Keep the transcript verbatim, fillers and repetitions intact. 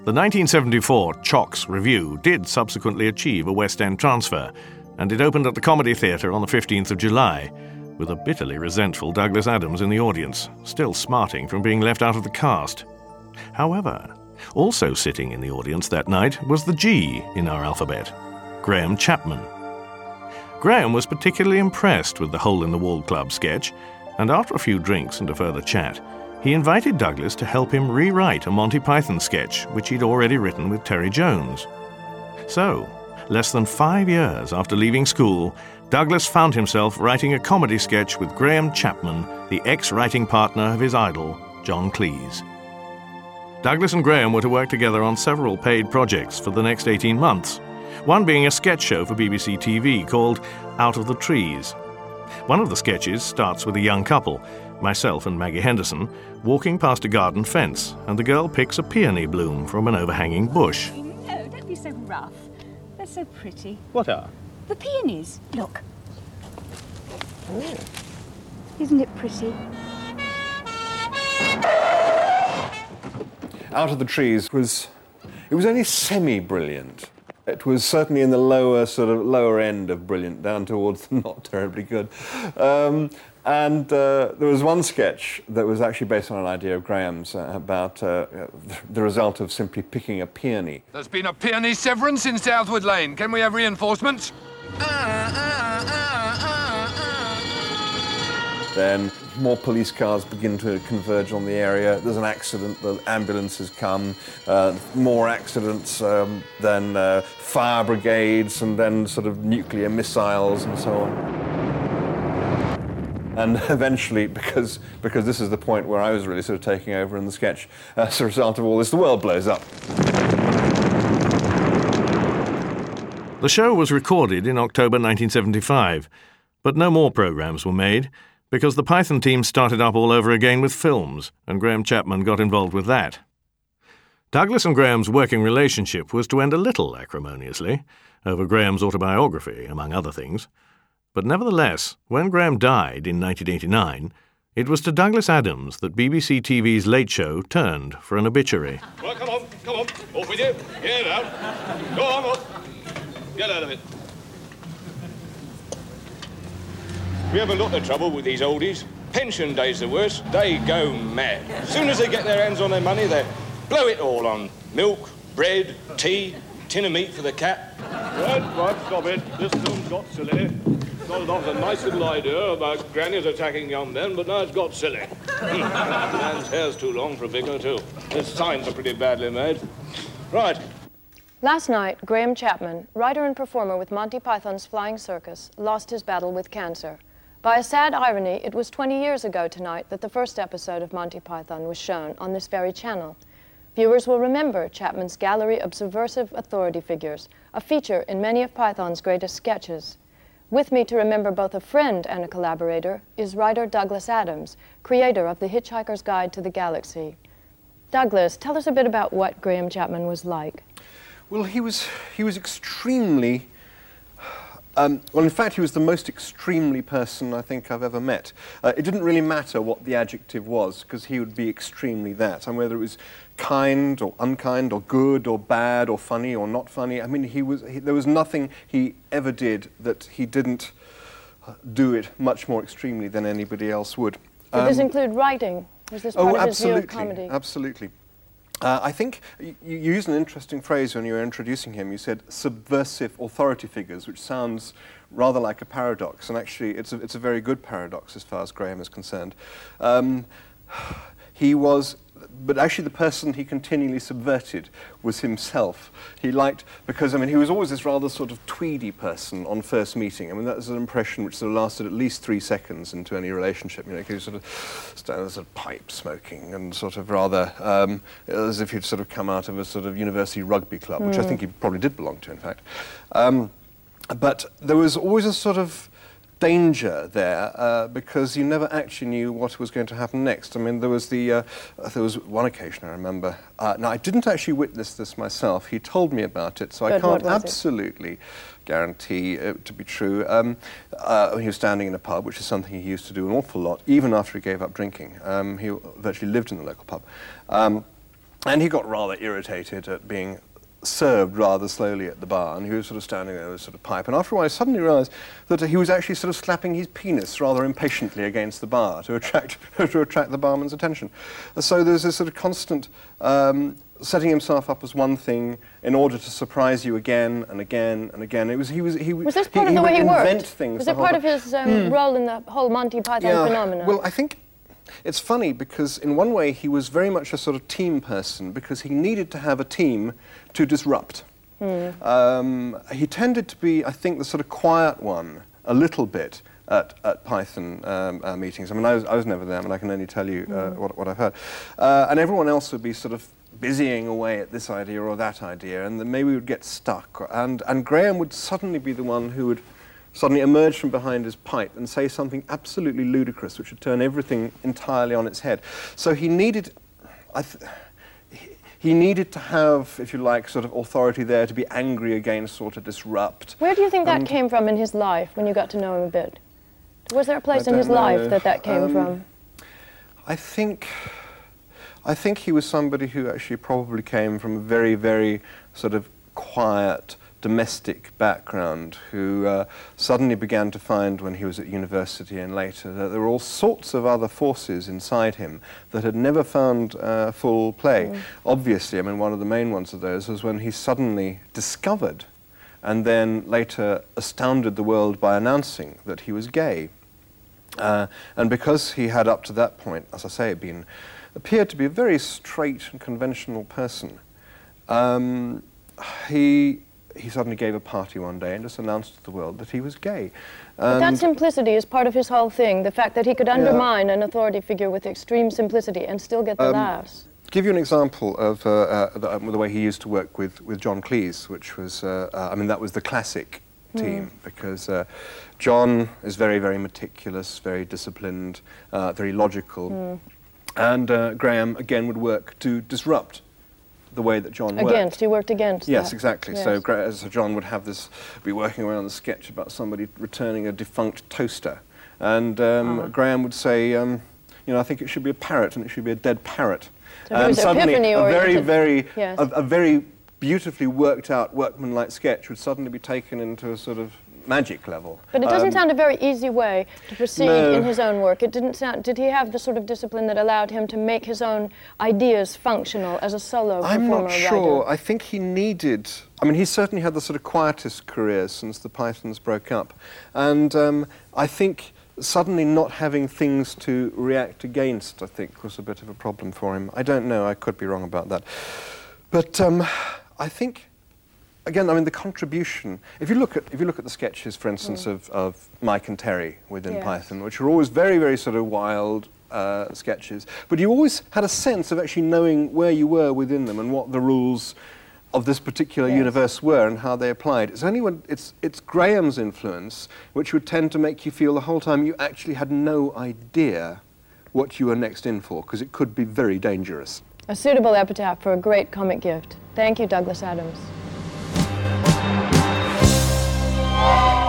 The nineteen seventy-four Chalks Revue did subsequently achieve a West End transfer, and it opened at the Comedy Theatre on the fifteenth of July, with a bitterly resentful Douglas Adams in the audience, still smarting from being left out of the cast. However, also sitting in the audience that night was the G in our alphabet, Graham Chapman. Graham was particularly impressed with the Hole in the Wall Club sketch, and after a few drinks and a further chat, he invited Douglas to help him rewrite a Monty Python sketch which he'd already written with Terry Jones. So, less than five years after leaving school, Douglas found himself writing a comedy sketch with Graham Chapman, the ex-writing partner of his idol, John Cleese. Douglas and Graham were to work together on several paid projects for the next eighteen months, one being a sketch show for B B C T V called Out of the Trees. One of the sketches starts with a young couple, myself and Maggie Henderson, walking past a garden fence, and the girl picks a peony bloom from an overhanging bush. No, don't be so rough. They're so pretty. What are? The peonies. Look. Oh. Isn't it pretty? Out of the Trees was, it was only semi-brilliant. It was certainly in the lower, sort of, lower end of brilliant, down towards the not terribly good. Um, and uh, there was one sketch that was actually based on an idea of Graham's uh, about uh, the result of simply picking a peony. There's been a peony severance in Southwood Lane. Can we have reinforcements? Then more police cars begin to converge on the area. There's an accident, the ambulances come, uh, more accidents, um, then uh, fire brigades, and then sort of nuclear missiles and so on. And eventually, because, because this is the point where I was really sort of taking over in the sketch, as a result of all this, the world blows up. The show was recorded in October nineteen seventy-five, but no more programmes were made, because the Python team started up all over again with films, and Graham Chapman got involved with that. Douglas and Graham's working relationship was to end a little acrimoniously, over Graham's autobiography, among other things. But nevertheless, when Graham died in nineteen eighty-nine, it was to Douglas Adams that B B C T V's Late Show turned for an obituary. Well, come on, come on, off with you. Get out. Go on, off. Get out of it. We have a lot of trouble with these oldies. Pension day's the worst. They go mad. As soon as they get their hands on their money, they blow it all on milk, bread, tea, tin of meat for the cat. Right, right, stop it. This film's got silly. Started off with a nice little idea about grannies attacking young men, but now it's got silly. Man's hair's too long for a vicar, too. His signs are pretty badly made. Right. Last night, Graham Chapman, writer and performer with Monty Python's Flying Circus, lost his battle with cancer. By a sad irony, it was twenty years ago tonight that the first episode of Monty Python was shown on this very channel. Viewers will remember Chapman's gallery of subversive authority figures, a feature in many of Python's greatest sketches. With me to remember both a friend and a collaborator is writer Douglas Adams, creator of The Hitchhiker's Guide to the Galaxy. Douglas, tell us a bit about what Graham Chapman was like. Well, he was, he was extremely... Um, well, in fact, he was the most extremely person I think I've ever met. Uh, it didn't really matter what the adjective was, because he would be extremely that. And whether it was kind or unkind or good or bad or funny or not funny, I mean, he was, he, there was nothing he ever did that he didn't do it much more extremely than anybody else would. Did um, this include writing? Was this part oh, of his view of absolutely, comedy? absolutely. Uh, I think you, you used an interesting phrase when you were introducing him. You said subversive authority figures, which sounds rather like a paradox, and actually it's a, it's a very good paradox as far as Graham is concerned. Um, he was, but actually the person he continually subverted was himself. He liked, because I mean he was always this rather sort of tweedy person on first meeting. I mean that was an impression which sort of lasted at least three seconds into any relationship. You know, he was sort of stand there sort of pipe smoking and sort of rather um, as if he'd sort of come out of a sort of university rugby club, mm. which I think he probably did belong to, in fact. Um, but there was always a sort of danger there uh, because you never actually knew what was going to happen next. I mean, there was the uh, there was one occasion I remember. Uh, now I didn't actually witness this myself. He told me about it, so but I can't what was absolutely it? guarantee it to be true. Um, uh, he was standing in a pub, which is something he used to do an awful lot, even after he gave up drinking. Um, he virtually lived in the local pub. Um, and he got rather irritated at being served rather slowly at the bar, and he was sort of standing there with a sort of pipe, and after a while I suddenly realised that he was actually sort of slapping his penis rather impatiently against the bar to attract to attract the barman's attention. So there's this sort of constant um, setting himself up as one thing in order to surprise you again and again and again. It was he was he was this part he, of the he way he would invent worked? Things Was the it whole part of time. his um, Hmm. role in the whole Monty Python Yeah, phenomenon? well, I think it's funny because in one way he was very much a sort of team person because he needed to have a team to disrupt. Hmm. Um, he tended to be, I think, the sort of quiet one a little bit at, at Python um, uh, meetings. I mean, I was, I was never there, I mean, I can only tell you uh, Hmm. what, what I've heard. Uh, and everyone else would be sort of busying away at this idea or that idea, and then maybe we would get stuck. And, and Graham would suddenly be the one who would suddenly emerge from behind his pipe and say something absolutely ludicrous, which would turn everything entirely on its head. So he needed, I th he, he needed to have, if you like, sort of authority there to be angry against or to disrupt. Where do you think that And came from in his life when you got to know him a bit? Was there a place I in his don't know. life that that came Um, from? I think, I think he was somebody who actually probably came from a very, very sort of quiet, domestic background, who uh, suddenly began to find when he was at university and later that there were all sorts of other forces inside him that had never found uh, full play. Mm. Obviously, I mean, one of the main ones of those was when he suddenly discovered and then later astounded the world by announcing that he was gay. Uh, and because he had up to that point, as I say, been appeared to be a very straight and conventional person, um, he he suddenly gave a party one day and just announced to the world that he was gay. But that And simplicity is part of his whole thing, the fact that he could undermine an authority figure with extreme simplicity and still get the Um, laughs. give you an example of uh, uh, the, um, the way he used to work with, with John Cleese, which was, uh, uh, I mean, that was the classic team, because uh, John is very, very meticulous, very disciplined, uh, very logical, and uh, Graham, again, would work to disrupt the way that John worked. Against, he worked against Yes, that. exactly. Yes. So, Gra- so John would have this, be working around the sketch about somebody returning a defunct toaster, and um, Ah. Graham would say, um, you know, I think it should be a parrot, and it should be a dead parrot. So there and was suddenly, a very, epiphany-oriented- very, Yes. a, a very beautifully worked out workmanlike sketch would suddenly be taken into a sort of magic level. But it doesn't Um, sound a very easy way to proceed no. in his own work. It didn't sound. Did he have the sort of discipline that allowed him to make his own ideas functional as a solo I'm performer not writer? sure. I think he needed. I mean, he certainly had the sort of quietest career since the Pythons broke up, and um, I think suddenly not having things to react against, I think, was a bit of a problem for him. I don't know. I could be wrong about that, but um, I think. Again, I mean, the contribution. If you look at if you look at the sketches, for instance, Mm. of, of Mike and Terry within Yes. Python, which are always very, very sort of wild uh, sketches, but you always had a sense of actually knowing where you were within them and what the rules of this particular Yes. universe were and how they applied. It's only when it's it's Graham's influence which would tend to make you feel the whole time you actually had no idea what you were next in for, because it could be very dangerous. A suitable epitaph for a great comic gift. Thank you, Douglas Adams.